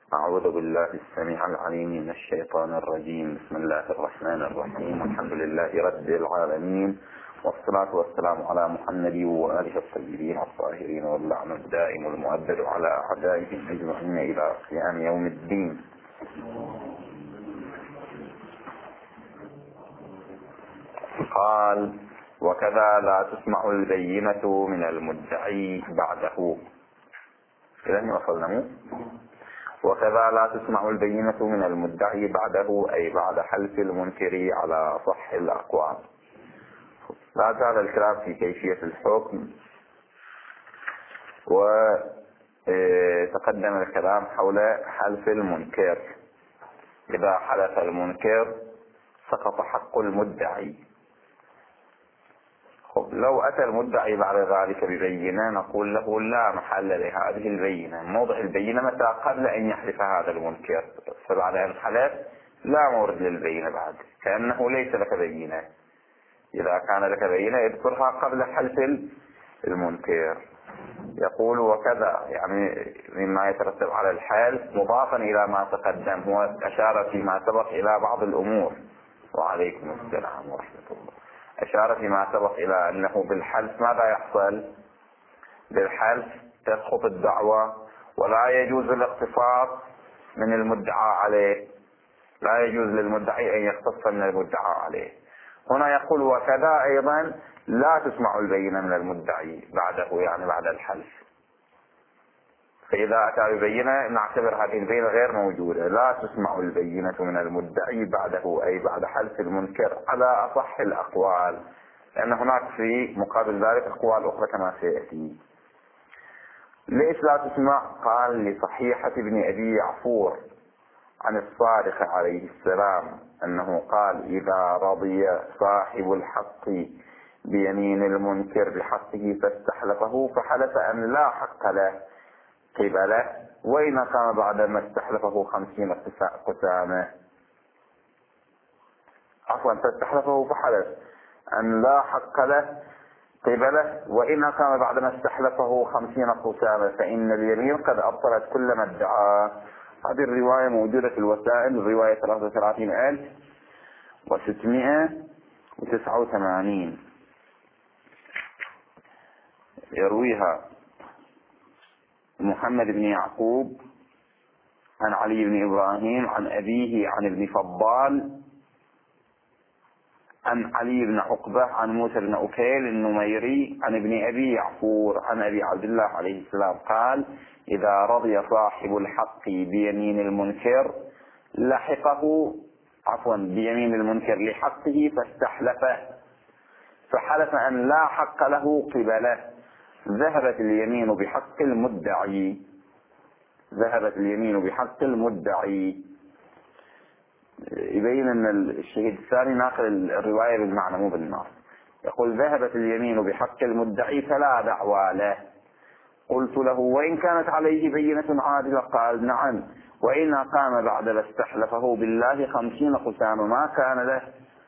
أعوذ بالله السميع العليم من الشيطان الرجيم. بسم الله الرحمن الرحيم. الحمد لله رب العالمين، والصلاة والسلام على محمد وآله الطيبين الطاهرين، واللعن الدائم المؤبد على أعدائهم أجمعين إلى قيام يوم الدين. قال: وكذا لا تسمع البينة من المدعي بعده. إذن وصلنا. وكذا لا تسمع البينة من المدعي بعده، أي بعد حلف المنكر على صح الأقوال. لا زال الكلام في كيفية الحكم، وتقدم الكلام حول حلف المنكر. إذا حلف المنكر سقط حق المدعي. لو أتى المدعي بعد ذلك ببينة نقول له لا محل لهذه البينة. موضع البينة متى؟ قبل أن يحلف هذا المنكر، فبعد أن حلف لا مورد للبينة بعد، كأنه ليس لك بينة. إذا كان لك بينة اذكرها قبل حلف المنكر. يقول: وكذا، يعني مما يترتب على الحلف مضافا إلى ما تقدم. هو أشار فيما سبق إلى بعض الأمور. وعليكم السلام ورحمة الله. أشار فيما سبق إلى أنه بالحلف ماذا يحصل؟ بالحلف تسقط الدعوة، ولا يجوز الاقتصاص من المدعى عليه. لا يجوز للمدعي أن يقتص من المدعى عليه. هنا يقول: وكذا أيضا لا تسمع البينة من المدعي بعده، يعني بعد الحلف. فإذا أتى ببينة نعتبر هذه البينة غير موجودة. لا تسمع البينة من المدعي بعده، أي بعد حلف المنكر على أصح الأقوال، لأن هناك في مقابل ذلك أقوال أخرى كما سيأتي. ليش لا تسمع؟ قال: لصحيحة ابن أبي يعفور عن الصادق عليه السلام أنه قال: إذا رضي صاحب الحق بيمين المنكر بحقه فاستحلفه فحلف أن لا حق له قبله، وإن قام بعدما استحلفه 50 قسامة. عفوا، فاستحلفه فحلف أن لا حق له قبله، وإن قام بعدما استحلفه 50 قسامة فإن اليمين قد أبطلت كل ما ادعى. هذه الرواية موجودة في الوسائل، الرواية 33689 يرويها محمد بن يعقوب عن علي بن إبراهيم عن أبيه عن ابن فضال عن علي بن عقبة عن موسى بن أكيل النميري عن ابن أبي يعفور عن أبي عبد الله عليه السلام قال: إذا رضي صاحب الحق بيمين المنكر لحقه، عفوا بيمين المنكر لحقه فاستحلفه فحلف أن لا حق له قبله، ذهبت اليمين بحق المدعي. ذهبت اليمين بحق المدعي. يبين أن الشهيد الثاني ناقل الرواية بالمعنى مو بالنص. يقول: ذهبت اليمين بحق المدعي فلا دعوى له. قلت له: وإن كانت عليه بينة عادلة؟ قال: نعم، وإن قام بعد ما استحلفه بالله 50 قسامة ما كان له،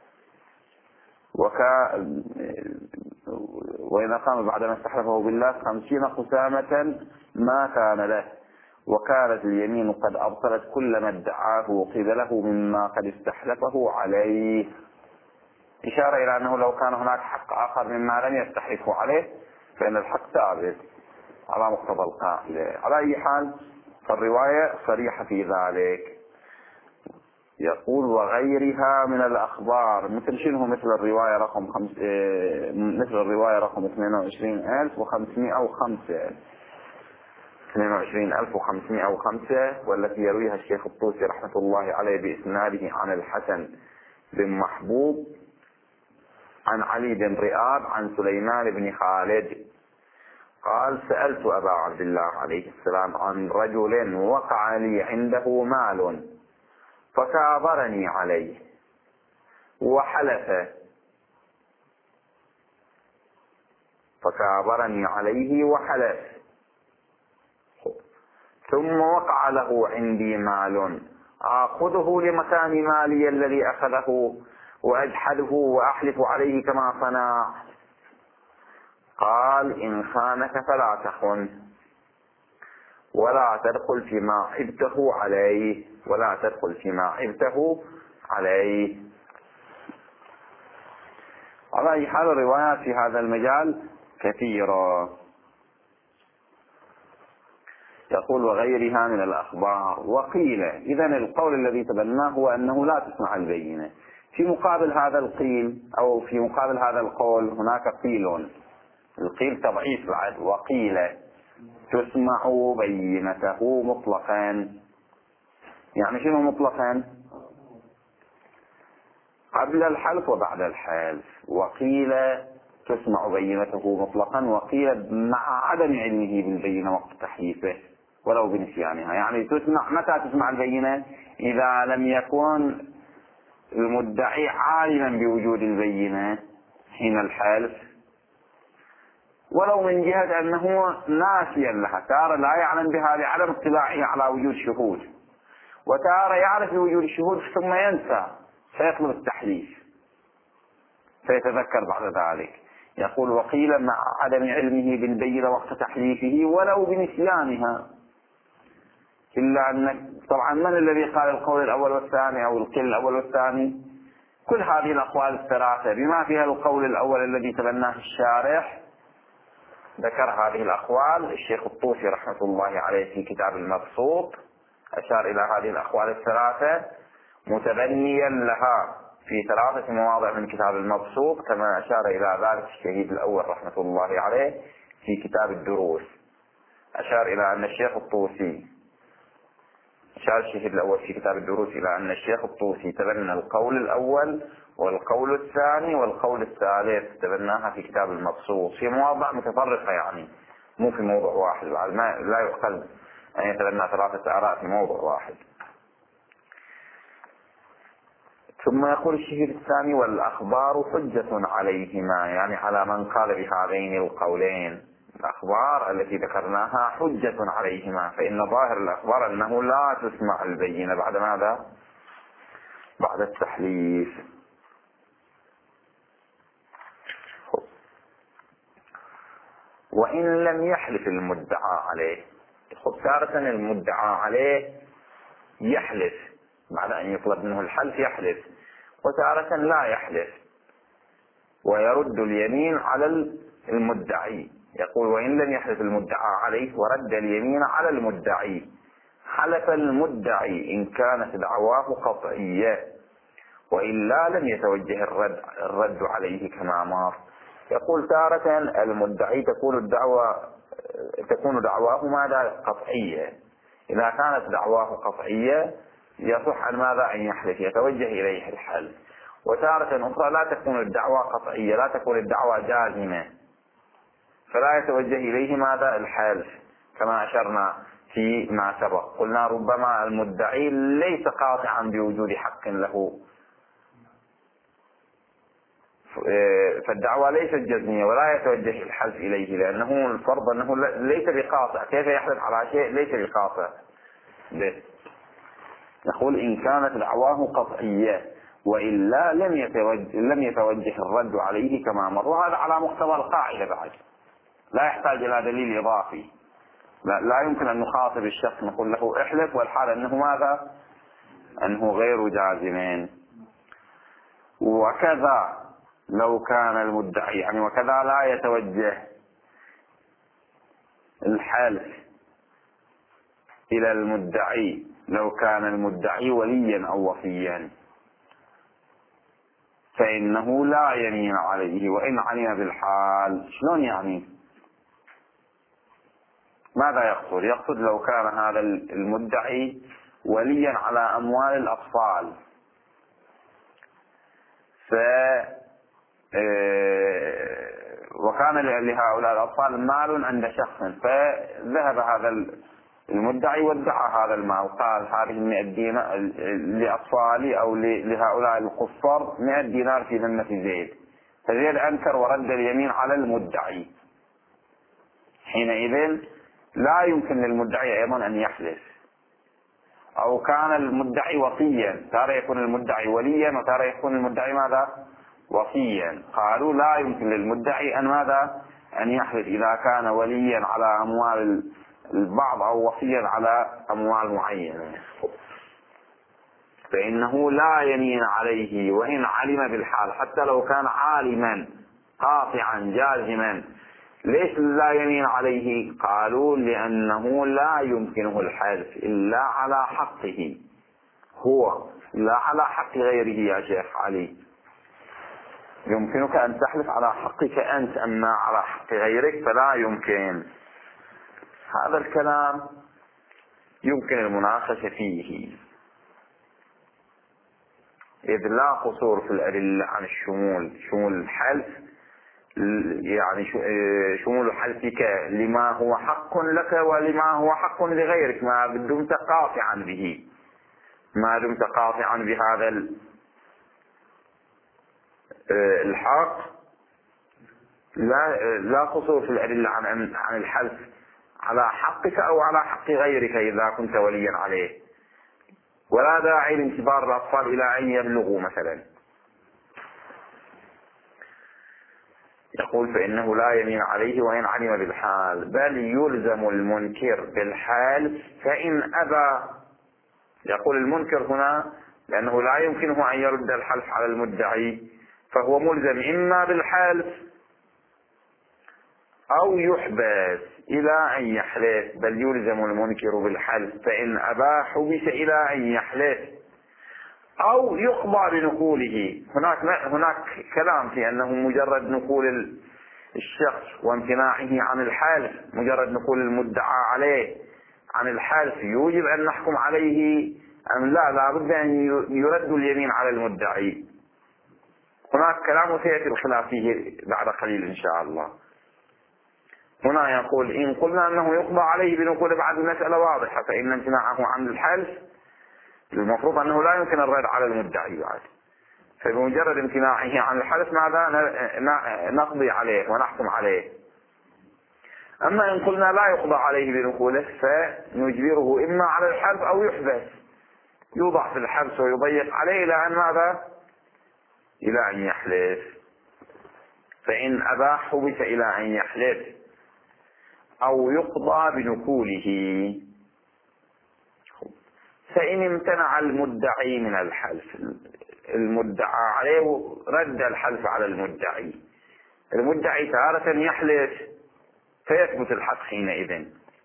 وإن قام بعد ما استحلفه بالله 50 قسامة ما كان له، وكانت اليمين قد أبطلت كل ما ادعاه قبله مما قد استحلفه عليه. إشارة إلى أنه لو كان هناك حق آخر مما لم يستحلفه عليه فإن الحق ثابت على مقتضى القاعدة. على أي حال فالرواية صريحة في ذلك. يقول: وغيرها من الأخبار، مثل شنو؟ مثل الرواية رقم 22505 22505، والتي يرويها الشيخ الطوسي رحمة الله عليه بإسناده عن الحسن بن محبوب عن علي بن رئاب عن سليمان بن خالد قال: سألت أبا عبد الله عليه السلام عن رجل وقع لي عنده مال فكابرني عليه وحلف، ثم وقع له عندي مال آخذه لمكان مالي الذي أخذه وأجحده وأحلف عليه كما صنع؟ قال: إن خانك فلا تخن. ولا تدخل فيما عبته عليه، ولا تدخل فيما عبته عليه. على أي حال الروايات في هذا المجال كثيرة. يقول وغيرها من الأخبار. وقيل، إذا القول الذي تبناه هو أنه لا تسمع البينة. في مقابل هذا القيل أو في مقابل هذا القول هناك قيل، القيل تضعيف بعد. وقيل تسمع بينته مطلقا. يعني شنو مطلقا؟ قبل الحلف وبعد الحلف. وقيل تسمع بينته مطلقا، وقيل مع عدم علمه بالبينة وقت تحليفه ولو بنسيانها. يعني تسمع، متى تسمع البينة؟ إذا لم يكن المدعي عالما بوجود البينة حين الحلف، ولو من جهة أنه ناسيا لها، تارة لا يعلم بها لعدم اطلاعه على وجود شهود، وتارة يعرف بوجود الشهود ثم ينسى فيطلب التحليف فيتذكر بعد ذلك. يقول وقيل مع عدم علمه بالبينة وقت تحليفه ولو بنسيانها. إلا أن طبعا من الذي قال القول الأول والثاني أو القيل الأول والثاني؟ كل هذه الأقوال الثلاثة بما فيها القول الأول الذي تبناه الشارح. ذكر هذه الأقوال الشيخ الطوسي رحمة الله عليه في كتاب المبسوط، أشار إلى هذه الأقوال الثلاثة متبنيا لها في 3 مواضع من كتاب المبسوط، كما أشار إلى ذلك الشهيد الأول رحمة الله عليه في كتاب الدروس. أشار إلى أن الشيخ الطوسي، أشار الشهيد الأول في كتاب الدروس إلى أن الشيخ الطوسي تبنى القول الأول والقول الثاني والقول الثالث، تبناها في كتاب المبسوط في مواضع متفرقة، يعني مو في موضوع واحد. بعد ما لا يعقل أن يتبنى 3 آراء في موضوع واحد. ثم يقول الشهيد الثاني والأخبار حجة عليهما، يعني على من قال بهذين القولين الأخبار التي ذكرناها حجة عليهما، فإن ظاهر الأخبار أنه لا تسمع البينة بعد ماذا؟ بعد التحليف. وإن لم يحلف المدعى عليه. تارة المدعى عليه يحلف بعد أن يطلب منه الحلف يحلف، وتارة لا يحلف ويرد اليمين على المدعي. يقول وإن لم يحلف المدعى عليه ورد اليمين على المدعي، حلف المدعي إن كانت دعواه قطعية، وإلا لم يتوجه الرد عليه كما أمر. يقول تارة المدعي تكون دعواه ماذا؟ قطعية. إذا كانت دعواه قطعية يصح عن ماذا؟ أن يحلف، يتوجه إليه الحلف. وتارة أخرى لا تكون الدعوة قطعية، لا تكون الدعوة جازمة، فلا يتوجه إليه ماذا؟ الحلف، كما أشرنا فيما سبق. قلنا ربما المدعي ليس قاطعا بوجود حق له، فالدعوة ليست جزمية ولا يتوجه الحلف إليه، لأنه الفرض أنه ليس بقاطع. كيف يحلف على شيء ليس بقاطع به؟ نقول إن كانت دعواه قطعية وإلا لم يتوجه الرد عليه كما مر. وهذا على مقتضى القاعدة بعد، لا يحتاج إلى دليل إضافي. لا يمكن أن نخاطب الشخص نقول له احلف والحال أنه ماذا؟ أنه غير جازمين. وكذا لو كان المدعي، يعني وكذا لا يتوجه الحلف إلى المدعي لو كان المدعي وليا أو وصيا، فإنه لا يمين عليه وإن علم بالحال. شلون يعني؟ ماذا يقصد؟ يقصد لو كان هذا المدعي وليا على أموال الأطفال، وكان لهؤلاء الأطفال مال عند شخص، فذهب هذا المدعي وادعى هذا المال، قال هذه 100 دينار لأطفالي أو لهؤلاء الكفار 100 دينار في ذمة زيد، فزيد أنكر ورد اليمين على المدعي. حينئذ لا يمكن للمدعي أيضا أن يحلف. أو كان المدعي وصيا، ترى يكون المدعي وليا وترى يكون المدعي ماذا؟ وصيا. قالوا لا يمكن للمدعي أن ماذا؟ أن يحلف إذا كان وليا على أموال البعض أو وصيا على أموال معينة، فإنه لا يمين عليه وإن علم بالحال، حتى لو كان عالما قاطعا جازما. ليش لا يمين عليه؟ قالوا لأنه لا يمكنه الحلف إلا على حقه هو، لا على حق غيره. يا شيخ علي، يمكنك أن تحلف على حقك أنت، أما على حق غيرك فلا يمكن. هذا الكلام يمكن المناقشة فيه، إذ لا قصور في الأدلة عن شمول الحلف، يعني شمول الحلفك لما هو حق لك ولما هو حق لغيرك، ما دمت قاطعا به، ما دمت قاطعا بهذا الحق. لا قصور في الأدلة عن الحلف على حقك أو على حق غيرك إذا كنت وليا عليه، ولا داعي لانتظار الأطفال إلى أن يبلغوا مثلا. يقول فإنه لا يمين عليه وإن علم بالحال، بل يلزم المنكر بالحال فإن أبى. يقول المنكر هنا لأنه لا يمكنه أن يرد الحلف على المدعي، فهو ملزم إما بالحلف أو يحبس إلى أن يحلف. بل يلزم المنكر بالحلف فإن أبى حبس إلى أن يحلف أو يقضى بنقوله. هناك كلام في أنه مجرد نقول الشخص وامتناعه عن الحلف، مجرد نقول المدعى عليه عن الحلف يوجب أن نحكم عليه أم لا، لا بد أن يرد اليمين على المدعي. هناك كلام سيأتي الخلاف فيه بعد قليل إن شاء الله. هنا يقول إن قلنا أنه يقضى عليه بنقول بعد المسألة واضحة، فإن امتناعه عن الحلف المفروض أنه لا يمكن الرد على المدعي بعد، فبمجرد امتناعه عن الحلف ماذا نقضي عليه ونحكم عليه. أما إن قلنا لا يقضى عليه بنقوله فنجبره إما على الحلف أو يحبس، يوضع في الحبس ويضيق عليه إلى أن ماذا؟ إلى أن يحلف. فإن أبى حبس إلى أن يحلف أو يقضى بنقوله. فإن امتنع المدعي من الحلف، المدعى عليه رد الحلف على المدعي، المدعي تارة يحلف فيثبت الحق حينئذ،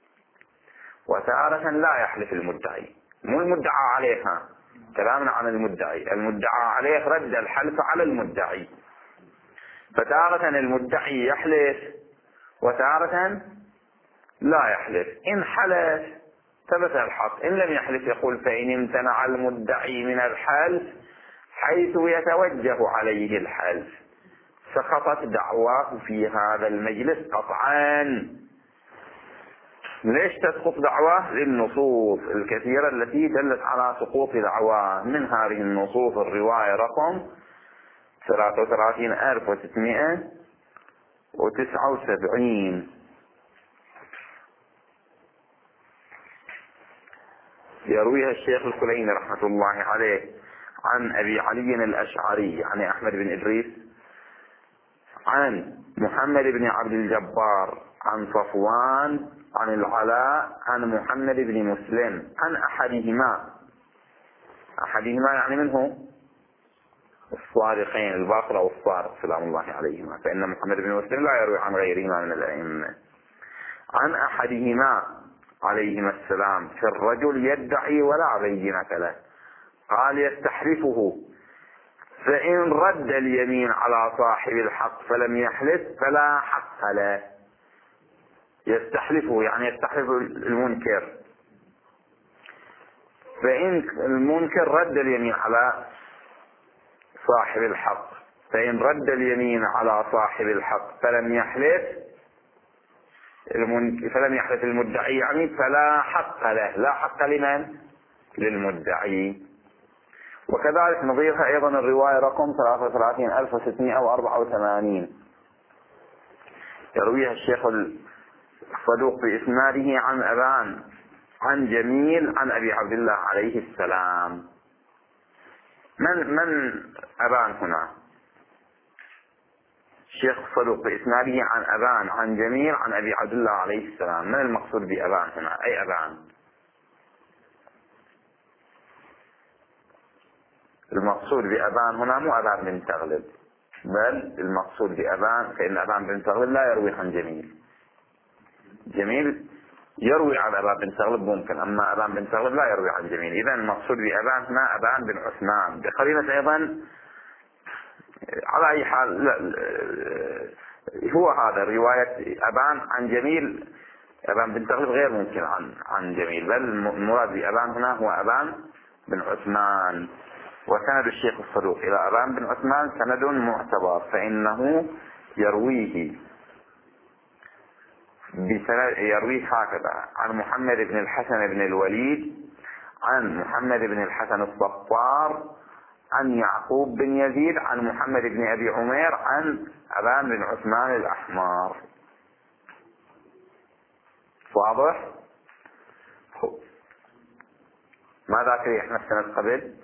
وتارة لا يحلف المدعي، مو المدعى عليها، كلامنا عن المدعي عليه رد الحلف على المدعي، فتارة المدعي يحلف وتارة لا يحلف. إن حلف ثبت الحق، إن لم يحلف يقول فإن امتنع المدعي من الحلف حيث يتوجه عليه الحلف سقطت دعواه في هذا المجلس قطعا. ليش تسقط دعواه؟ للنصوص الكثيرة التي دلت على سقوط دعواه. من هذه النصوص الرواية رقم 33679 يرويها الشيخ الكليني رحمة الله عليه عن أبي علي الأشعري يعني أحمد بن إدريس، عن محمد بن عبد الجبار، عن صفوان، عن العلاء، عن محمد بن مسلم، عن أحدهما يعني منه الصادقين الباقر أو الصادق سلام الله عليهما، فإن محمد بن مسلم لا يروي عن غيرهما من الأئمة. عن أحدهما عليهما السلام في الرجل يدعي ولا بينة له، قال يستحلفه، فإن رد اليمين على صاحب الحق فلم يحلف فلا حق له. يستحلفه يعني يستحلف المنكر، فإن المنكر رد اليمين على صاحب الحق، فإن رد اليمين على صاحب الحق فلم يحلف المدعي يعني فلا حق له. لا حق لمن؟ للمدعي. وكذلك نظيرها أيضا الرواية رقم 33684 يرويها الشيخ الصدوق بإسناده عن أبان عن جميل عن أبي عبد الله عليه السلام. من أبان هنا؟ الشيخ الصدوق بإسناده عن أبان عن جميل عن أبي عبد الله عليه السلام. من المقصود بأبان هنا؟ أي أبان؟ المقصود بأبان هنا مو أبان بن تغلب، بل المقصود بأبان، فإن أبان بن تغلب لا يروي عن جميل. جميل يروي عن أبان بن تغلب ممكن، أما أبان بن تغلب لا يروي عن جميل. إذن المقصود بأبان هنا أبان بن عثمان، بقرينة أيضا على أي حال هو هذا رواية أبان عن جميل. أبان بن تغلب غير ممكن عن جميل، بل المراد بأبان هنا هو أبان بن عثمان. وسند الشيخ الصدوق إلى أبان بن عثمان سند معتبر، فإنه يرويه هكذا: عن محمد بن الحسن بن الوليد عن محمد بن الحسن الصفار عن يعقوب بن يزيد عن محمد بن أبي عمير عن أبان بن عثمان الأحمر. واضح؟ ماذا شرحنا السنة قبل؟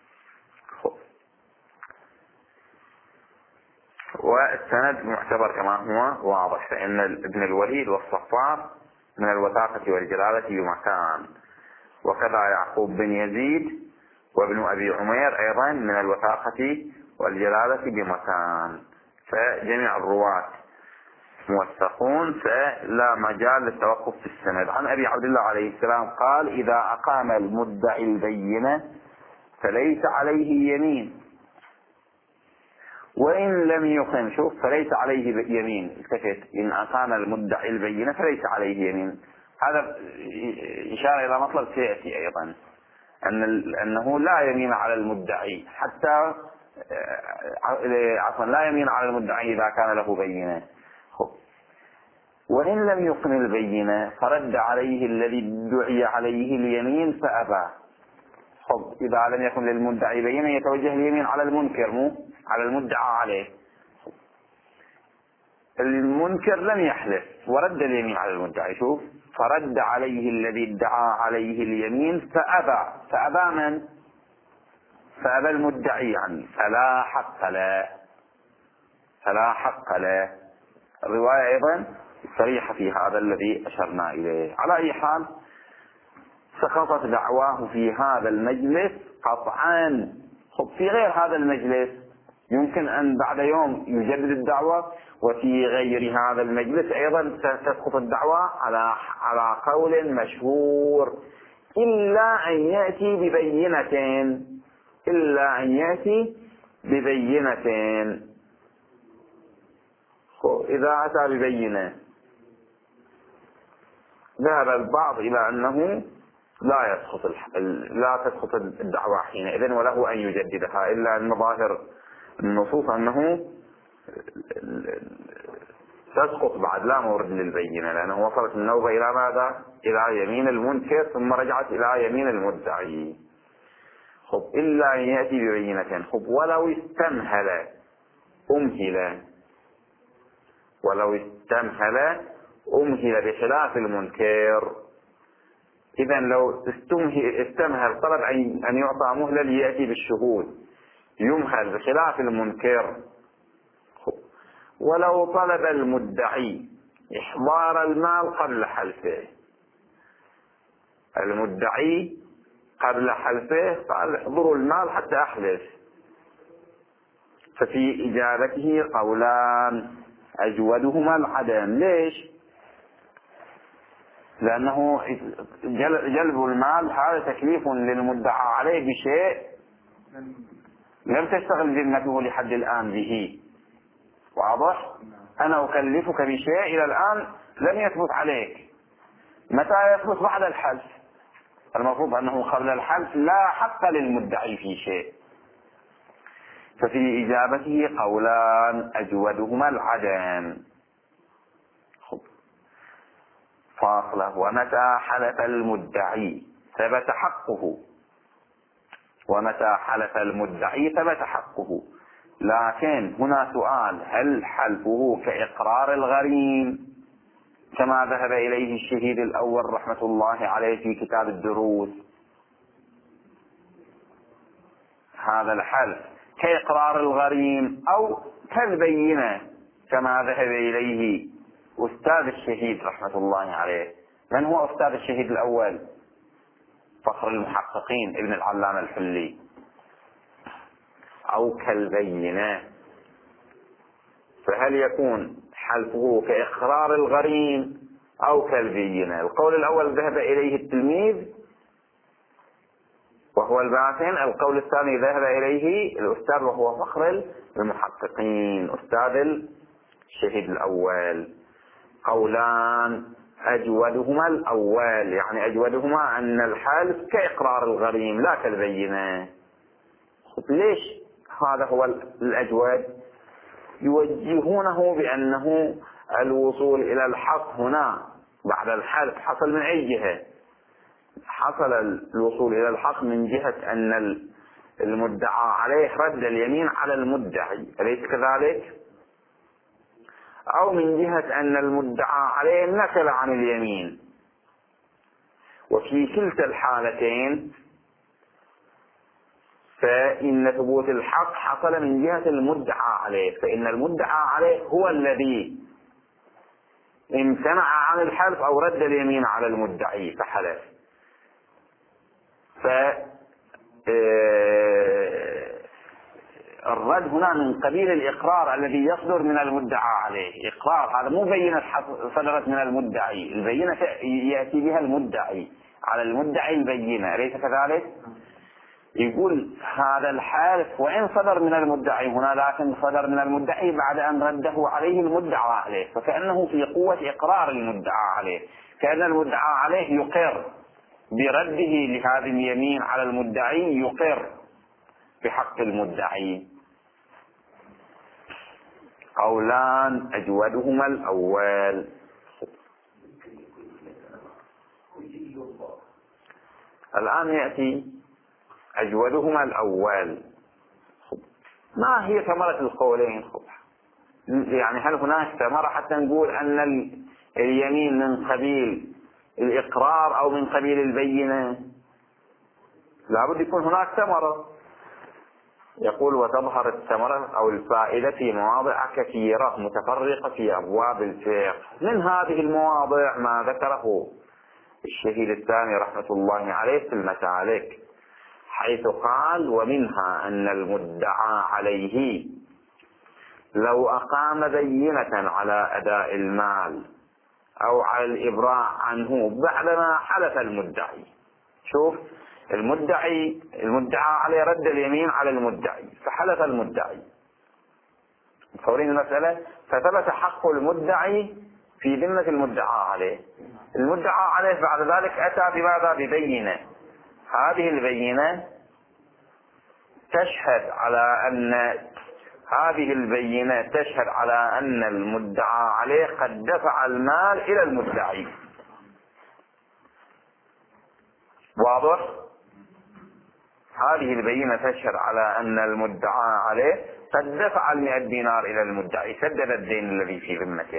والسند معتبر كما هو واضح، فإن ابن الوليد والصفار من الوثاقة والجلالة بمكان، وكذا يعقوب بن يزيد وابن أبي عمير أيضا من الوثاقة والجلالة بمكان، فجميع الرواة موثقون، فلا مجال للتوقف في السند. عن أبي عبد الله عليه السلام قال: إذا أقام المدعي البينة فليس عليه يمين، وإن لم يقم، شوف، فليس عليه يمين، التفت، إن أقام المدعي البينة فليس عليه يمين. هذا إشارة إلى مطلب سيأتي أيضا، أنه لا يمين على المدعي حتى عفوا لا يمين على المدعي إذا كان له بينة. وإن لم يقم البينة فرد عليه الذي ادعي عليه اليمين فأبى. إذا لم يكن للمدعي بينة يتوجه اليمين على المنكر، مو على المدعى عليه. المنكر لم يحلف ورد اليمين على المدعي، شوف، فرد عليه الذي ادعى عليه اليمين فأبى من؟ فأبى المدعي يعني فلا حق له. الرواية أيضا صريحة في هذا الذي أشرنا إليه. على أي حال سقطت دعواه في هذا المجلس قطعا. في غير هذا المجلس يمكن أن بعد يوم يجدد الدعوة، وفي غير هذا المجلس أيضا تسقط الدعوة على قول مشهور، إلا أن يأتي ببينة. إذا أتى ببينة ذهب البعض إلى أنه لا تسقط الدعوة حينئذ، وله أن يجددها، إلا أن ظاهر النصوص أنه تسقط بعد، لا مورد للبينة، لأنه وصلت النوبة إلى ماذا؟ إلى يمين المنكر ثم رجعت إلى يمين المدعي. إلا أن يأتي ببينة. ولو استمهل أمهل بخلاف المنكر. إذن لو استمهل طلب أن يعطى مهلة ليأتي بالشهود، يمهل بخلاف المنكر. ولو طلب المدعي إحضار المال قبل حلفه، المدعي قبل حلفه قال: احضروا المال حتى أحلف، ففي إجابته قولان أجودهما العدم. ليش؟ لأنه جلب المال هذا تكليف للمدعى عليه بشيء لم تشتغل ذمته لحد الآن به. واضح؟ أنا أكلفك بشيء إلى الآن لم يثبت عليك، متى يثبت؟ بعد الحلف. المفروض أنه قبل الحلف لا حق للمدعي في شيء. ففي إجابته قولان أجودهما العدم. فاصلة: ومتى حلف المدعي ثبت حقه. لكن هنا سؤال: هل حلفه كإقرار الغريم كما ذهب إليه الشهيد الأول رحمة الله عليه في كتاب الدروس؟ هذا الحلف كإقرار الغريم أو كالبينة كما ذهب إليه أستاذ الشهيد رحمة الله عليه. من هو أستاذ الشهيد الأول؟ فخر المحققين ابن العلامة الحلي. أو كالبينة، فهل يكون حلفه كإقرار الغريم أو كالبينة؟ القول الأول ذهب إليه التلميذ وهو الباطن، القول الثاني ذهب إليه الأستاذ وهو فخر المحققين أستاذ الشهيد الأول. قولان أجودهما الأول، يعني أجودهما أن الحلف كإقرار الغريم لا كالبينة. ليش هذا هو الأجود؟ يوجهونه بأنه الوصول إلى الحق هنا بعد الحلف حصل من أي جهة؟ حصل الوصول إلى الحق من جهة أن المدعى عليه رد اليمين على المدعي، أليس كذلك؟ أو من جهة أن المدعى عليه نكل عن اليمين. وفي كلتا الحالتين فإن ثبوت الحق حصل من جهة المدعى عليه، فإن المدعى عليه هو الذي امتنع عن الحلف أو رد اليمين على المدعي فحلف. الرد هنا من قبيل الإقرار الذي يصدر من المدعى عليه. إقرار هذا مو بينة صدرت من المدعي، البينة يأتي بها المدعي على المدعي البينة، أليس كذلك؟ يقول هذا الحالف وإن صدر من المدعي هنا لكن صدر من المدعي بعد أن رده عليه المدعى عليه، فكأنه في قوة إقرار المدعى عليه، كأن المدعى عليه يقر برده لهذه اليمين على المدعي، يقر بحق المدعي. قولان أجودهما الأول. الآن يأتي أجودهما الأول. ما هي ثمرة القولين؟ يعني هل هناك ثمرة حتى نقول أن اليمين من قبيل الإقرار أو من قبيل البينة؟ لابد يكون هناك ثمرة. يقول وتظهر الثمرة أو الفائدة في مواضع كثيرة متفرقة في أبواب الفقه. من هذه المواضع ما ذكره الشهيد الثاني رحمة الله عليه في المسالك، حيث قال ومنها أن المدعى عليه لو أقام بينة على أداء المال أو على الإبراء عنه بعدما حلف المدعي. شوف، المدعى عليه رد اليمين على المدعي فحلف المدعي، تصورين المسألة؟ فثبت حق المدعي في ذمة المدعى عليه. المدعى عليه بعد ذلك أتى بماذا؟ ببينة. هذه البينة تشهد على أن المدعى عليه قد دفع المال إلى المدعي. واضح؟ هذه البينة تشهد على أن المدعى عليه قد دفع 100 دينار إلى المدعي، سدد الدين الذي في ذمته.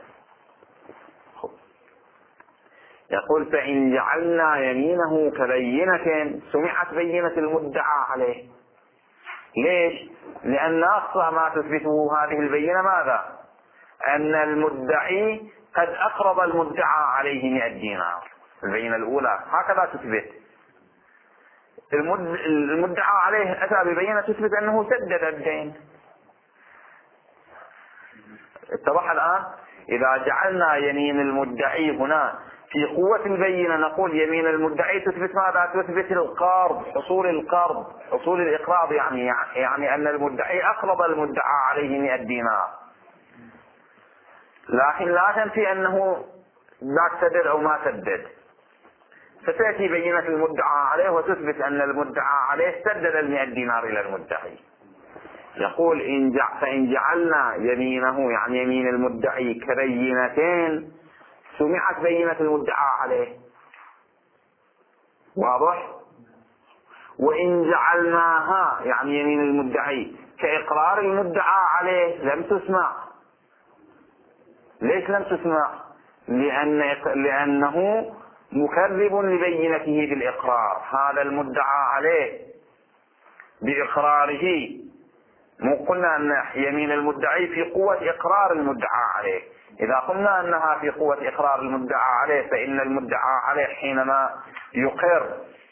يقول فإن جعلنا يمينه كبينة سمعت بينة المدعى عليه. ليش؟ لأن أقصى ما تثبته هذه البينة ماذا؟ أن المدعي قد أقرض المدعى عليه 100 دينار. البينة الأولى هكذا تثبت. المدعى عليه أتى ببينة تثبت أنه سدد الدين. اتضح الآن؟ إذا جعلنا يمين المدعي هنا في قوة البينة نقول يمين المدعي تثبت ماذا؟ تثبت القرض، حصول الإقراض، يعني أن المدعي أقرض المدعى عليه 100 دينار، لكن لا تنفي أنه ذاك سدد أو ما سدد. فتأتي بينة المدعى عليه وتثبت أن المدعى عليه سدد 100 دينار إلى المدعي. يقول فإن جعلنا يمينه يعني يمين المدعي كبينتين سمعت بينة المدعى عليه. واضح؟ وإن جعلناها يعني يمين المدعي كإقرار المدعى عليه لم تسمع. ليش لم تسمع؟ لأنه مكذب لبينته بالإقرار. هذا المدعى عليه بإقراره مو قلنا أن يمين المدعي في قوة إقرار المدعى عليه. إذا قلنا أنها في قوة إقرار المدعى عليه فإن المدعى عليه حينما يقر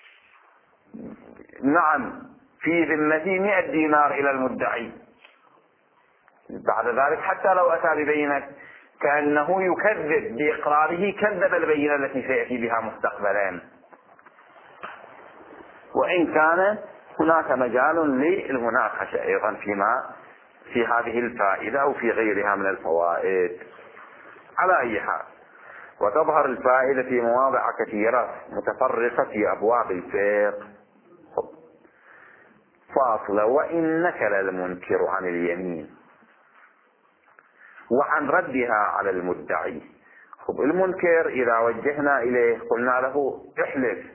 نعم في ذمته 100 دينار إلى المدعي، بعد ذلك حتى لو أتى ببينة كأنه يكذب بإقراره كذب البينة التي سيأتي بها مستقبلا، وإن كان هناك مجال للمناقشة أيضا في هذه الفائدة أو في غيرها من الفوائد. على أي حال، وتظهر الفائدة في مواضع كثيرة متفرقة في أبواب الفقه. فاصلة: وإن نكل المنكر عن اليمين وعن ردها على المدعي. المنكر إذا وجهنا إليه قلنا له احلف،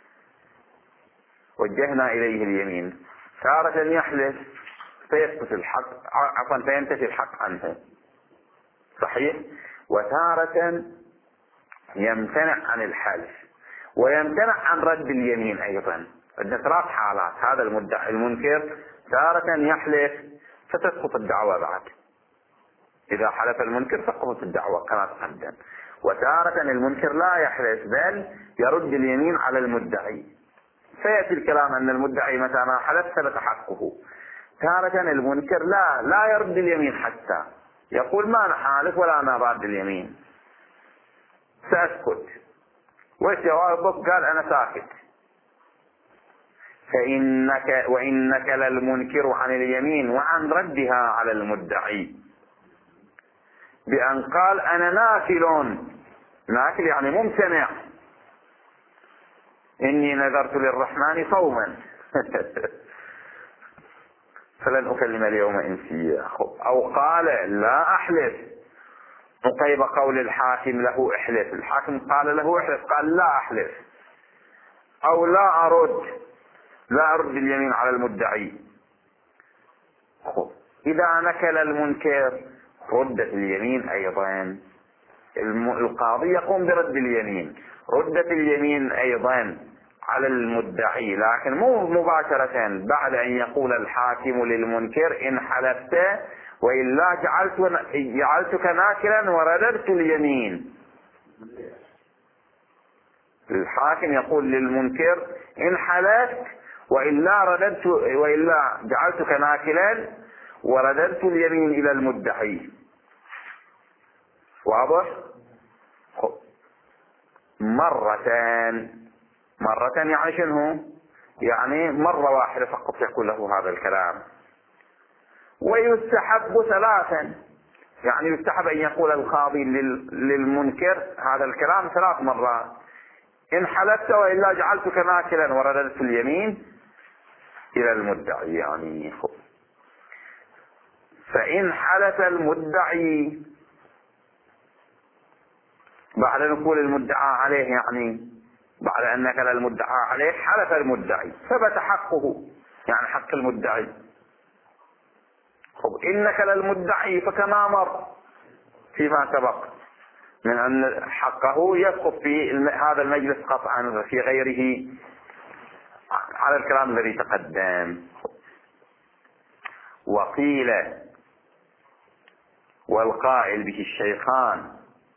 وجهنا إليه اليمين، تارة يحلف فيسقط الحق، عفوا فينتفي الحق عنه، صحيح، وتارة يمتنع عن الحلف ويمتنع عن رد اليمين أيضا. عندنا 3 حالات. هذا المدعي المنكر تارة يحلف فتسقط الدعوة بعد، إذا حلف المنكر سقطت الدعوة كما تقدم، وتارة المنكر لا يحلف بل يرد اليمين على المدعي، فيأتي الكلام أن المدعي متى ما حلف ثبت حقه. تارة المنكر لا يرد اليمين، حتى يقول ما أنا حالف ولا أنا راد اليمين، سأسكت، وإيش جوابك؟ قال أنا ساكت. وإنك للمنكر عن اليمين وعن ردها على المدعي بأن قال أنا ناكل يعني ممتنع، إني نذرت للرحمن صوما فلن أكلم اليوم إنسيا، أو قال لا أحلف عقيب قول الحاكم له احلف، الحاكم قال له احلف قال لا أحلف، أو لا أرد اليمين على المدعي. إذا نكل المنكر ردت اليمين أيضا، القاضي يقوم برد اليمين، ردت اليمين أيضا على المدعي، لكن مو مباشرة، بعد أن يقول الحاكم للمنكر إن حلفت وإلا جعلتك ناكلا ورددت اليمين. الحاكم يقول للمنكر إن حلفت وإلا جعلتك ناكلا ورددت اليمين إلى المدعي. واضح؟ مرة يعني شنو؟ يعني مرة واحدة فقط يقول له هذا الكلام. ويستحب 3، يعني يستحب أن يقول القاضي للمنكر هذا الكلام 3 مرات: إن حلفت وإلا جعلتك ناكلا ورددت اليمين إلى المدعي. يعني فإن حلف المدعي بعد نقول المدعى عليه، يعني بعد أن نكل المدعى عليه حلف المدعي ثبت حقه، يعني حق المدعي. إن نكل المدعي فكما مر فيما سبق من أن حقه يسقط في هذا المجلس قطعا في غيره على الكلام الذي تقدم. وقيل والقائل به الشيخان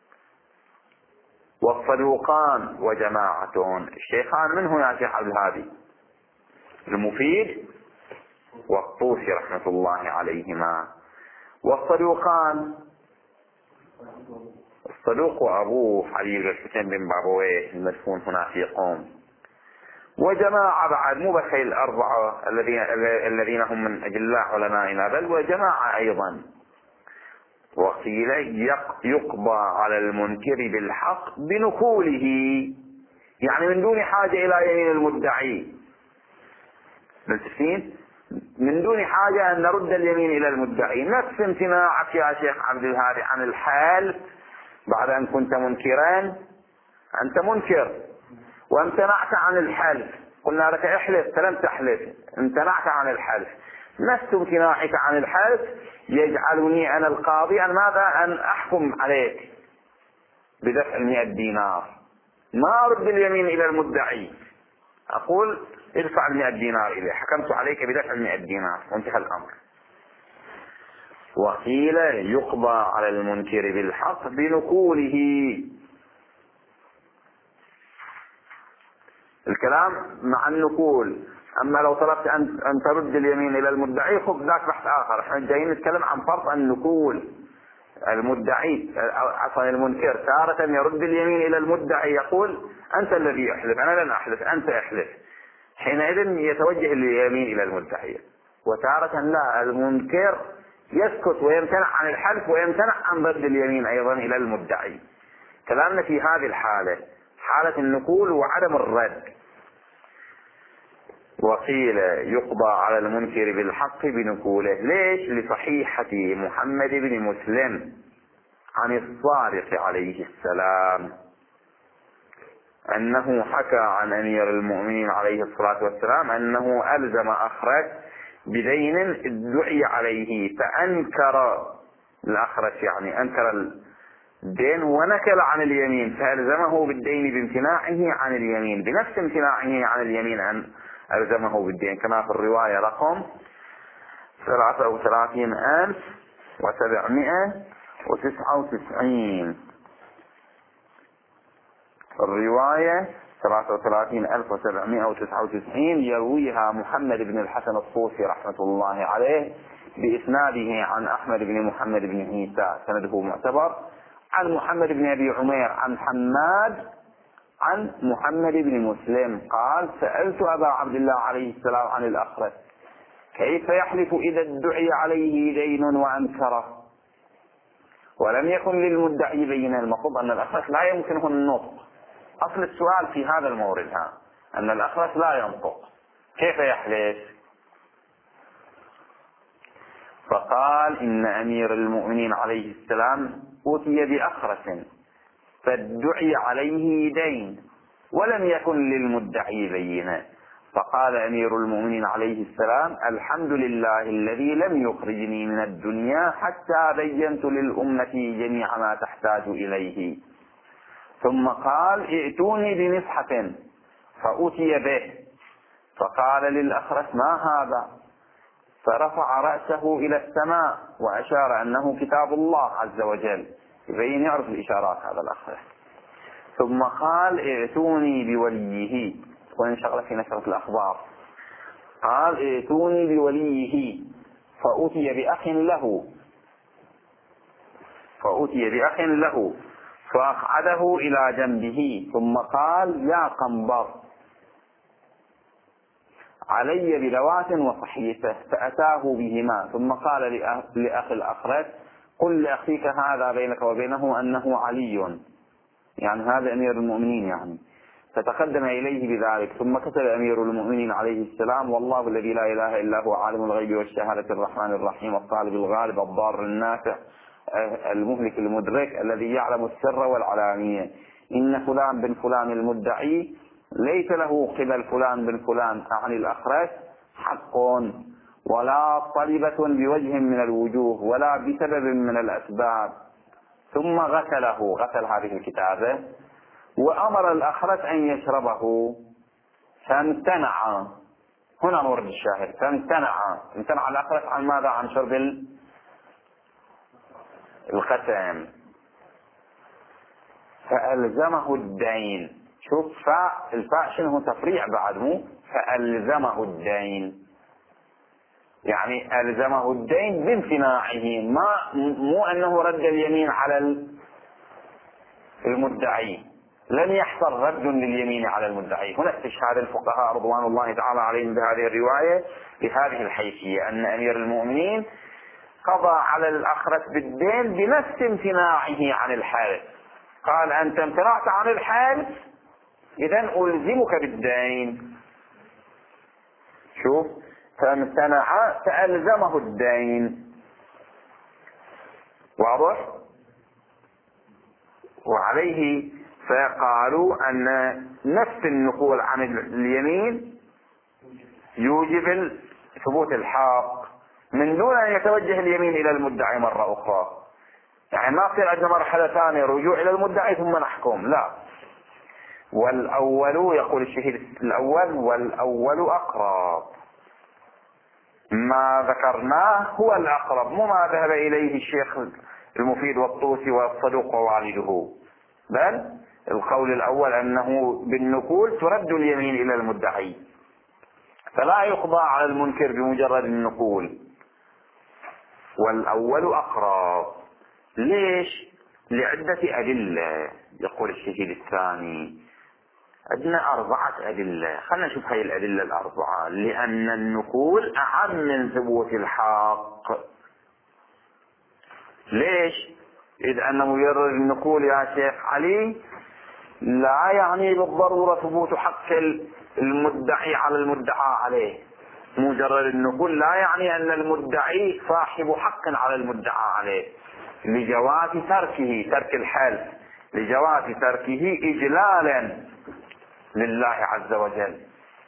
والصدوقان وجماعة. الشيخان من هنا شيخ عبد الهادي المفيد والطوسي رحمة الله عليهما، والصدوقان الصدوق وأبوه علي بن الحسين بن بابويه المدفون هنا في قوم، وجماعة بعد مو بس الأربعة الذين هم من أجلاء علمائنا بل وجماعة أيضا. وقيل يقضى على المنكر بالحق بنكوله، يعني من دون حاجة إلى يمين المدعي، متفقين؟ من دون حاجة أن نرد اليمين إلى المدعي، نفس امتناعك يا شيخ عبد الهادي عن الحال بعد أن كنت منكرا، أنت منكر وامتنعت عن الحلف، قلنا لك احلف فلم تحلف، امتنعت عن الحلف، نفس امتناعك عن الحلف يجعلني أنا القاضي أن أحكم عليك بدفع 100 دينار، ما أرد اليمين إلى المدعي، أقول ادفع 100 دينار إليه، حكمت عليك بدفع 100 دينار وانتهى الأمر. وقيل يقضى على المنكر بالحق بنقوله. الكلام مع النقول. أما لو طلبت أن ترد اليمين إلى المدعي خذ ذاك بحث آخر. احنا جايين نتكلم عن فرض النقول. المدعي عفوا المنكر تارة يرد اليمين إلى المدعي يقول أنت الذي أحلف، أنا لن أحلف، أنت أحلف، حينئذ يتوجه اليمين إلى المدعي. وتارة لا، المنكر يسكت ويمتنع عن الحلف ويمتنع عن رد اليمين أيضا إلى المدعي. كلامنا في هذه الحالة، حالة النقول وعدم الرد. وقيل يقضى على المنكر بالحق بنقوله. ليش؟ لصحيحة محمد بن مسلم عن الصادق عليه السلام أنه حكى عن أمير المؤمنين عليه الصلاة والسلام أنه ألزم أخرس بدين ادعي عليه فأنكر الأخرس، يعني أنكر الدين ونكل عن اليمين، فألزمه بالدين بامتناعه عن اليمين، بنفس امتناعه عن اليمين أن ألزمه بالدين، كما في الرواية رقم 33799. الرواية 33799 يرويها محمد بن الحسن الطوسي رحمة الله عليه بإسناده عن أحمد بن محمد بن عيسى، سنده معتبر، عن محمد بن أبي عمير عن حماد عن محمد بن مسلم قال: سألت أبا عبد الله عليه السلام عن الأخرس كيف يحلف إذا ادعي عليه دين وأنكره ولم يكن للمدعي بينة. المفروض أن الأخرس لا يمكنه النطق. أصل السؤال في هذا المورد أن الأخرس لا ينطق، كيف يحلف؟ فقال: إن أمير المؤمنين عليه السلام أوتي بأخرس فادعي عليه دين ولم يكن للمدعي بينة، فقال أمير المؤمنين عليه السلام: الحمد لله الذي لم يخرجني من الدنيا حتى بينت للأمة جميع ما تحتاج إليه. ثم قال: ائتوني بمصحف، فأتي به، فقال للأخرس: ما هذا؟ فرفع رأسه إلى السماء وأشار أنه كتاب الله عز وجل، يبين يعرف الإشارات هذا الأخرس. ثم قال: ائتوني بوليه، تكون شغلة في نشرة الأخبار. قال: ائتوني بوليه، فأتي بأخ له فأقعده إلى جنبه، ثم قال: يا قنبر، علي بلوات وصحيفة، فأتاه بهما، ثم قال لأخي الأخرس: قل لأخيك هذا بينك وبينه أنه علي، يعني هذا أمير المؤمنين يعني. فتقدم إليه بذلك، ثم كتب أمير المؤمنين عليه السلام: والله الذي لا إله إلا هو عالم الغيب والشهادة الرحمن الرحيم الطالب الغالب الضار النافع المهلك المدرك الذي يعلم السر والعلانية، إن فلان بن فلان المدعي ليس له قبل فلان بن فلان عن الأخرس حق ولا طلبة بوجه من الوجوه ولا بسبب من الأسباب. ثم غسل هذه الكتابة وأمر الأخرس أن يشربه، فامتنع. هنا مورد الشاهد، فامتنع الأخرس عن ماذا؟ عن شرب الختم، فألزمه الدين. شوف الفاء شنو تفريع بعد، مو فألزمه الدين، يعني ألزمه الدين بامتناعه، مو أنه رد اليمين على المدعي، لم يحصل رد لليمين على المدعي. هنا استشهاد الفقهاء رضوان الله تعالى عليهم بهذه الرواية بهذه الحيثية، أن أمير المؤمنين قضى على الأخرس بالدين بنفس امتناعه عن الحالف. قال: أنت امتنعت عن الحالف، إذن ألزمك بالدين. شوف، فامتنع فألزمه الدين. واضح؟ وعليه فقالوا أن نفس النقول عن اليمين يوجب ثبوت الحق من دون أن يتوجه اليمين إلى المدعي مرة أخرى، يعني ما يصير عندنا مرحلة ثانية رجوع إلى المدعي ثم نحكم، لا. والأول، يقول الشهيد الأول: والأول أقرب. ما ذكرناه هو الأقرب، مو ما ذهب إليه الشيخ المفيد والطوسي والصدوق ووالده، بل القول الأول أنه بالنقول ترد اليمين إلى المدعي، فلا يقضى على المنكر بمجرد النقول، والأول أقرب. ليش؟ لعدة أدلة. يقول الشهيد الثاني عندنا 4 أدلة، خلنا نشوف هاي الأدلة ال4. لأن النقول أعم من ثبوت الحق. ليش؟ إذ أن مجرد النقول يا شيخ علي لا يعني بالضرورة ثبوت حق المدعي على المدعى عليه. مجرد النقول لا يعني أن المدعي صاحب حق على المدعى عليه، لجواز تركه، ترك الحلف، لجواز تركه إجلالا لله عز وجل،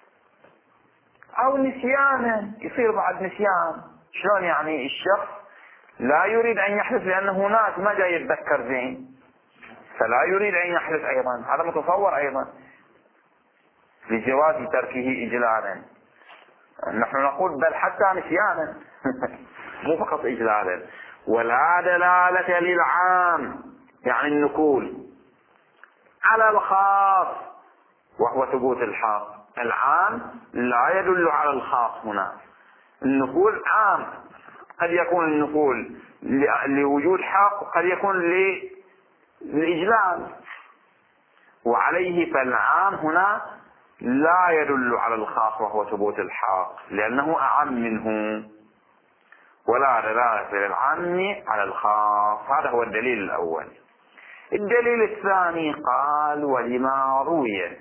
أو نسيانا، يصير بعد نسيان. شلون يعني الشخص لا يريد أن يحلف لأنه ناس ما جاي يتذكر زين، فلا يريد أن يحلف أيضا، هذا متصور أيضا، لجواز تركه إجلالا. نحن نقول بل حتى نسيانا مو فقط إجلالا. ولا دلالة للعام، يعني النقول، على الخاص وهو ثبوت الحق. العام لا يدل على الخاص هنا. النقول عام، قد يكون النقول لوجود حق، قد يكون للإجلال، وعليه فالعام هنا لا يدل على الخاص وهو ثبوت الحق لأنه أعم منه. ولا دلالة للعام على الخاص، هذا هو الدليل الأول. الدليل الثاني قال ولما روي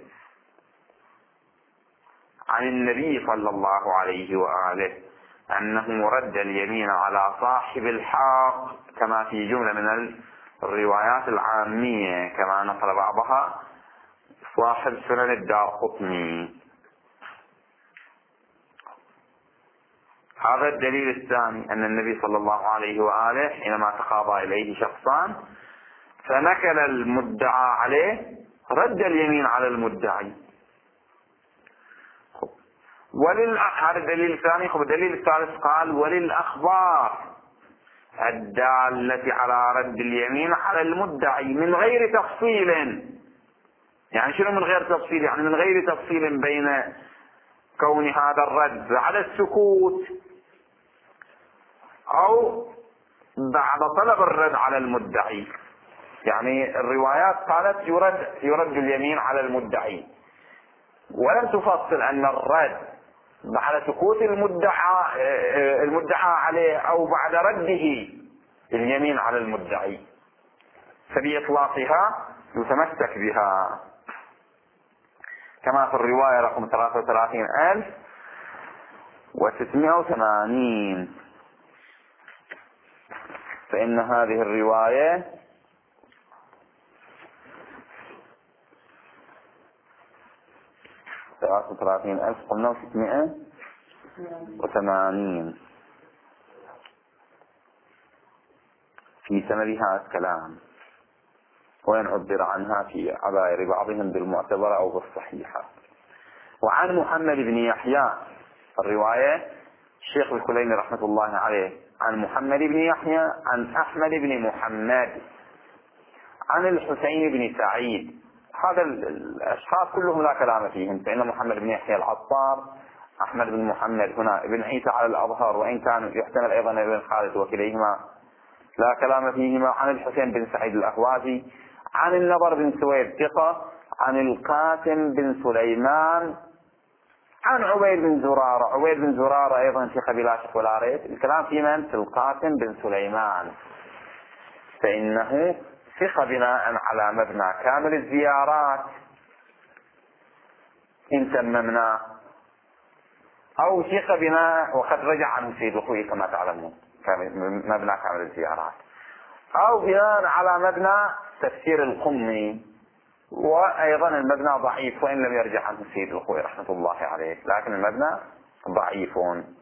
عن النبي صلى الله عليه وآله أنه رد اليمين على صاحب الحق كما في جملة من الروايات العامية كما نقل بعضها صاحب سنن الدارقطني. هذا الدليل الثاني، أن النبي صلى الله عليه وآله حينما تقاضى إليه شخصان فنكل المدعى عليه رد اليمين على المدعي. هذا الدليل الثاني. الدليل الثالث قال وللأخبار الدالة على رد اليمين على المدعي من غير تفصيل. يعني شنو من غير تفصيل؟ يعني من غير تفصيل بين كون هذا الرد على السكوت أو بعد طلب الرد على المدعي. يعني الروايات قالت يرد اليمين على المدعي، ولم تفصل أن الرد بعد سكوت المدعى عليه أو بعد رده اليمين على المدعي، فبإطلاقها يتمسك بها كما في الرواية رقم 33680. فإن هذه الرواية قلنا 680 في سندها الكلام، وين عبر عنها في عبائر بعضهم بالمعتبرة أو بالصحيحة. وعن محمد بن يحيى الرواية الشيخ الكليني رحمة الله عليه عن محمد بن يحيى عن أحمد بن محمد عن الحسين بن سعيد. هذا الأشخاص كلهم لا كلام فيهم، فإن محمد بن يحيى العطار، أحمد بن محمد هنا ابن عيسى على الأظهر، وإن كان يحتمل أيضا ابن خالد، وكليهما لا كلام فيهما. عن الحسين بن سعيد الأهوازي عن النضر بن سويد ثقة عن القاسم بن سليمان عن عبيد بن زرارة. عبيد بن زرارة أيضا ثقة بلا شك ولا ريب. الكلام في من؟ في القاسم بن سليمان، فإنه ثقة بناء على مبنى كامل الزيارات إن تممناه، أو ثقة بناء وقد رجع عنه سيد الخوي كما تعلمون مبنى كامل الزيارات، أو بناء على مبنى تفسير القمي، وأيضا المبنى ضعيف وإن لم يرجع عنه سيد الخوي رحمة الله عليه، لكن المبنى ضعيف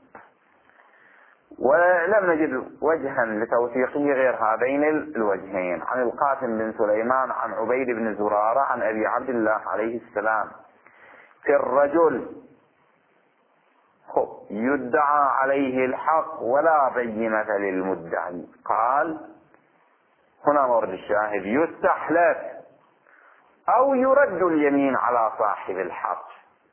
ولم نجد وجها لتوثيقه غير هذين الوجهين. عن القاسم بن سليمان عن عبيد بن زرارة عن أبي عبد الله عليه السلام في الرجل. يدعى عليه الحق ولا بينة للمدعي. قال هنا مورد الشاهد: يستحلف أو يرد اليمين على صاحب الحق،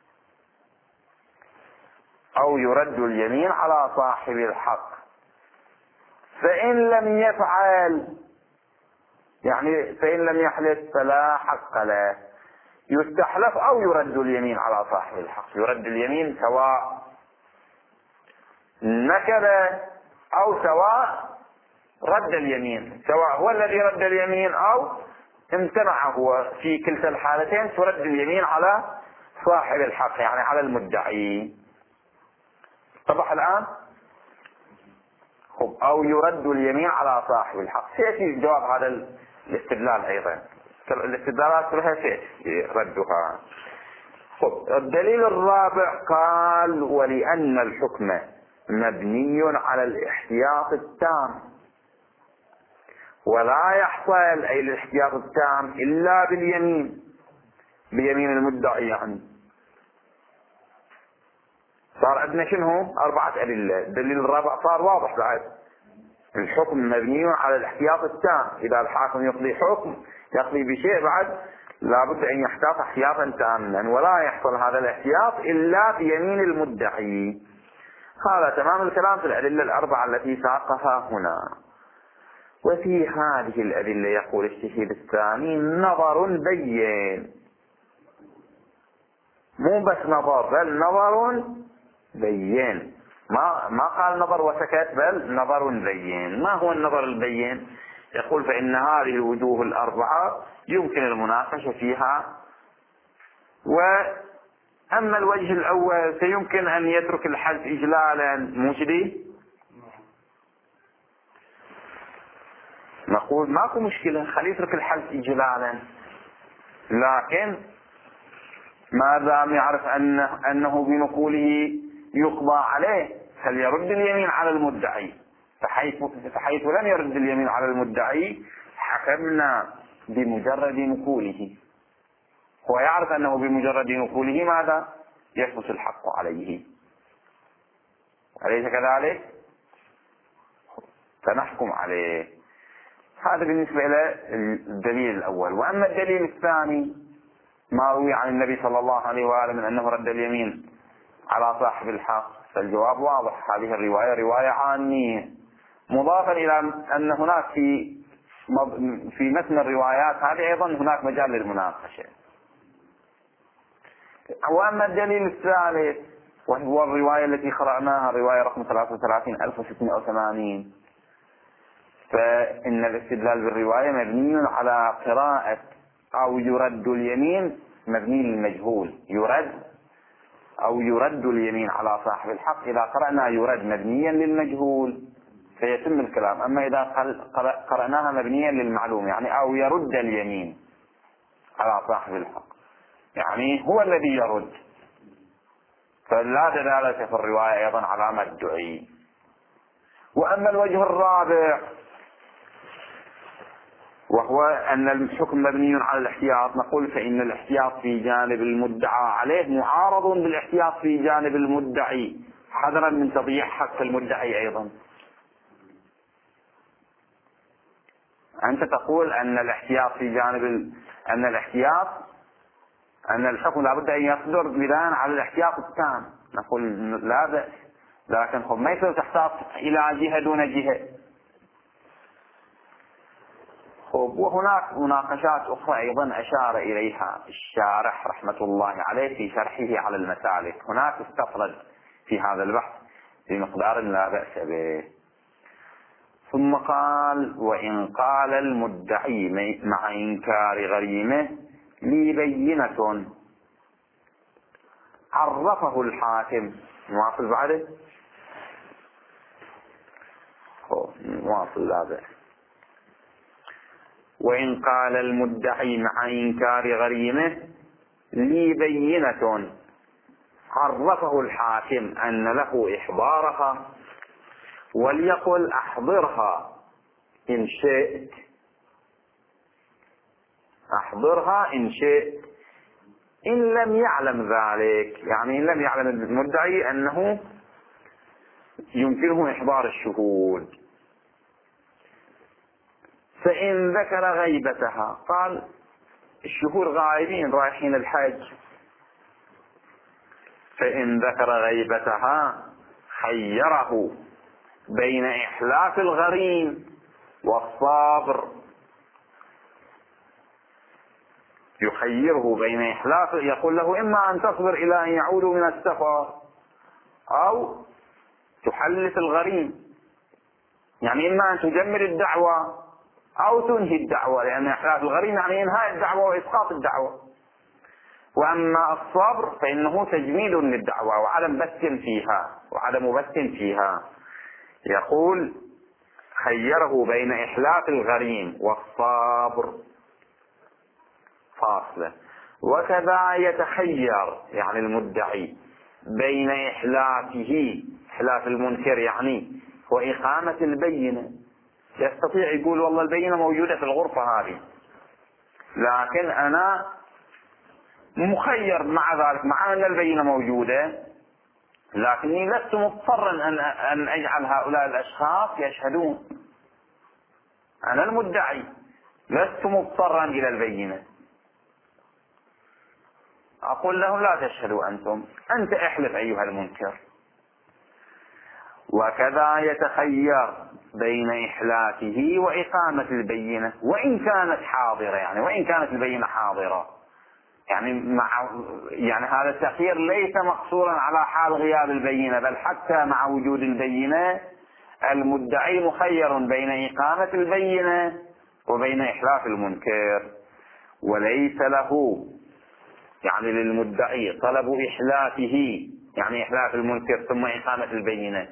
أو يرد اليمين على صاحب الحق. فإن لم يفعل، يعني فإن لم يحلف فلا حق له. يستحلف أو يرد اليمين على صاحب الحق. يرد اليمين سواء نكب أو سواء رد اليمين، سواء هو الذي رد اليمين أو امتنع هو. في كلتا الحالتين ترد اليمين على صاحب الحق، يعني على المدعي. اتضح الآن؟ أو يرد اليمين على صاحب الحق. سيأتي جواب هذا الاستدلال أيضا، الاستدلالات كلها سيأتي ردها. الدليل الرابع قال: ولأن الحكم مبني على الاحتياط التام، ولا يحصل أي الاحتياط التام إلا باليمين، بيمين المدعي. يعني صار عندنا شنو؟ 4 أدلة. الدليل الرابع صار واضح بعد: الحكم مبني على الاحتياط التام. إذا الحاكم يقضي حكم يقضي بشيء بعد لابد أن يحتاط احتياطا تاما، ولا يحصل هذا الاحتياط إلا بيمين المدعي. هذا تمام الكلام في الأدلة ال4 التي ساقها هنا. وفي هذه الأدلة يقول الشهيد الثاني: نظر بين. مو بس نظر، بل نظر بين. ما قال نظر وسكت، بل نظر بين. ما هو النظر البين؟ يقول: فإن هذه الوجوه ال4 يمكن المناقشة فيها، وأما الوجه الأول فيمكن أن يترك الحذف إجلالا. مو كذي؟ نقول ماكو مشكلة، خليه يترك الحذف إجلالا، لكن ما دام يعرف أنه بنقوله يقضى عليه فليرد اليمين على المدعي. فحيث لم يرد اليمين على المدعي حكمنا بمجرد نقوله. هو يعرف أنه بمجرد نقوله ماذا؟ يثبت الحق عليه، أليس كذلك؟ فنحكم عليه. هذا بالنسبة إلى الدليل الأول. وأما الدليل الثاني ما روي عن النبي صلى الله عليه وآله من أنه رد اليمين على صاحب الحق، فالجواب واضح: هذه الرواية رواية عامية، مضافا إلى أن هناك في متن الروايات هذه أيضا هناك مجال للمناقشة. وأما الدليل الثالث وهو الرواية التي قرأناها، الرواية رقم 33680، فإن الاستدلال بالرواية مبني على قراءة أو يرد اليمين مبني للمجهول. يرد أو يرد اليمين على صاحب الحق، إذا قرأنا يرد مبنيا للمجهول فيتم الكلام. أما إذا قرأناها مبنيا للمعلوم، يعني أو يرد اليمين على صاحب الحق، يعني هو الذي يرد، فلا دلالة في الرواية أيضا على ما ادعي. وأما الوجه الرابع وهو أن الحكم مبني على الاحتياط، نقول: فإن الاحتياط في جانب المدعى عليه معارض بالاحتياط في جانب المدعي، حذرا من تضييع حق المدعي أيضا. أنت تقول أن الاحتياط في جانب أن الحكم لابد أن يصدر بناء على الاحتياط التام. نقول لا بأس، لكن ما يصير تحتاط إلى جهة دون جهة. وهناك مناقشات أخرى أيضا أشار إليها الشارح رحمة الله عليه في شرحه على المسالك. هناك استطرد في هذا البحث بمقدار لا بأس به. ثم قال: وإن قال المدعي مع إنكار غريمه لي بينة عرفه الحاكم. نواصل بعده. نواصل لا بأس. وإن قال المدعي مع إنكار غريمه لي بينة عرفه الحاكم أن له إحضارها، وليقل أحضرها إن شئت، أحضرها إن شئت. إن لم يعلم ذلك، يعني إن لم يعلم المدعي أنه يمكنه إحضار الشهود. فإن ذكر غيبتها، قال الشهود غائبين رايحين الحج، فإن ذكر غيبتها خيره بين إحلاف الغريم والصابر. يخيره بين إحلاف، يقول له إما أن تصبر إلى أن يعودوا من السفر أو تحلف الغريم، يعني إما أن تجمل الدعوة أو تنهي الدعوة، لأن إحلاف الغريم يعني إنهاء الدعوة وإسقاط الدعوة. وأما الصبر فإنه تجميل للدعوة وعدم بث فيها. يقول خيره بين إحلاف الغريم والصبر فاصلة. وكذا يتخير يعني المدعي بين إحلاف المنكر يعني وإقامة البينة. يستطيع يقول والله البينة موجودة في الغرفة هذه، لكن أنا مخير مع ذلك، مع أن البينة موجودة، لكني لست مضطرا أن أجعل هؤلاء الأشخاص يشهدون. أنا المدعي لست مضطرا إلى البينة، أقول لهم لا تشهدوا أنت احلف أيها المنكر. وكذا يتخير بين إحلافه وإقامة البينة وإن كانت حاضرة، يعني وإن كانت البينة حاضرة، يعني هذا التخيير ليس مقصورا على حال غياب البينة، بل حتى مع وجود البينة المدعي مخير بين إقامة البينة وبين إحلاف المنكر. وليس له يعني للمدعي طلب إحلافه، يعني إحلاف المنكر ثم إقامة البينة،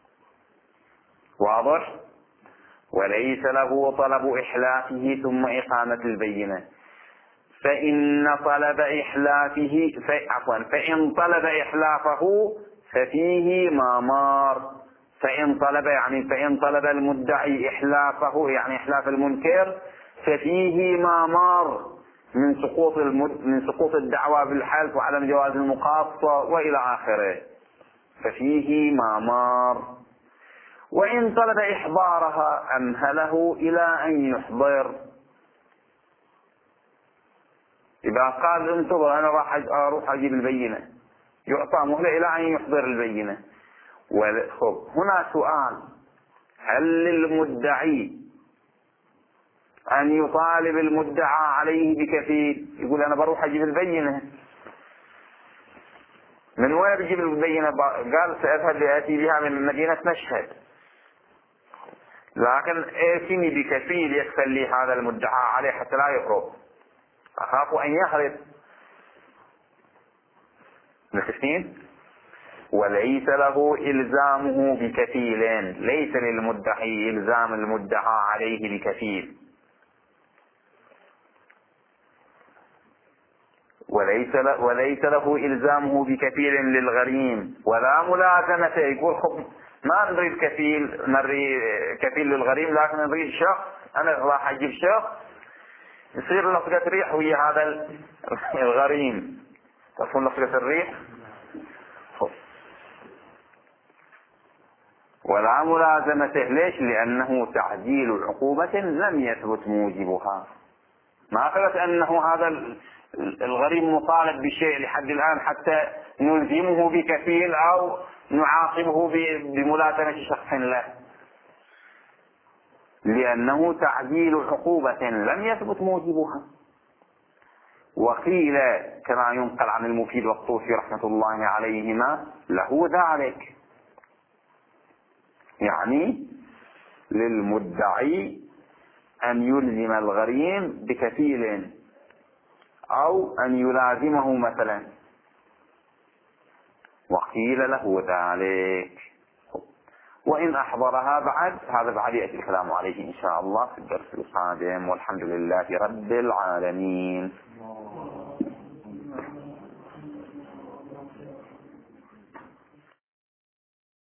واضح؟ وليس له طلب إحلافه ثم إقامة البينة. فإن طلب إحلافه ففيه ما مار. فإن طلب المدعي إحلافه يعني إحلاف المنكر ففيه ما مار من سقوط الدعوى بالحلف وعدم جواز المقاصة وإلى آخره، ففيه ما مار. وإن طلب إحضارها أمهله إلى أن يحضر. إذا قال انتظر أنا راح أروح أجيب البينة، يعطى مهلة إلى أن يحضر البينة. هنا سؤال: هل للمدعي أن يطالب المدعى عليه بكفيل؟ يقول أنا بروح أجيب البينة، من وين بجيب البينة؟ قال سأذهب لآتي بها من مدينة مشهد، لكن ائتني بكفيل يكفل لي هذا المدعى عليه حتى لا يهرب، أخاف أن يهرب. مفهمين؟ وليس له إلزامه بكفيل، ليس للمدعي إلزام المدعى عليه بكفيل، وليس له إلزامه بكفيل للغريم ولا ملازمته. يقول خب ما نريد كفيل للغريم، لكن نريد شخص، أنا راح أجيب شخص يصير لصقة ريح ويا هذا الغريم. تفهم لصقة الريح؟ ولا ملازمته. ليش؟ لأنه تعجيل عقوبة لم يثبت موجبها. ما ثبت أنه هذا الغريم مطالب بشيء لحد الآن حتى نلزمه بكفيل أو نعاقبه بملازمة شخص له، لأنه تعجيل عقوبة لم يثبت موجبها. وقيل كما ينقل عن المفيد والطوفي رحمة الله عليهما له ذلك، يعني للمدعي أن يلزم الغريم بكفيل أو أن يلازمه مثلا، وقيل له ذلك. وإن أحضرها هذا بعد يأتي الكلام عليه إن شاء الله في الدرس القادم، والحمد لله رب العالمين.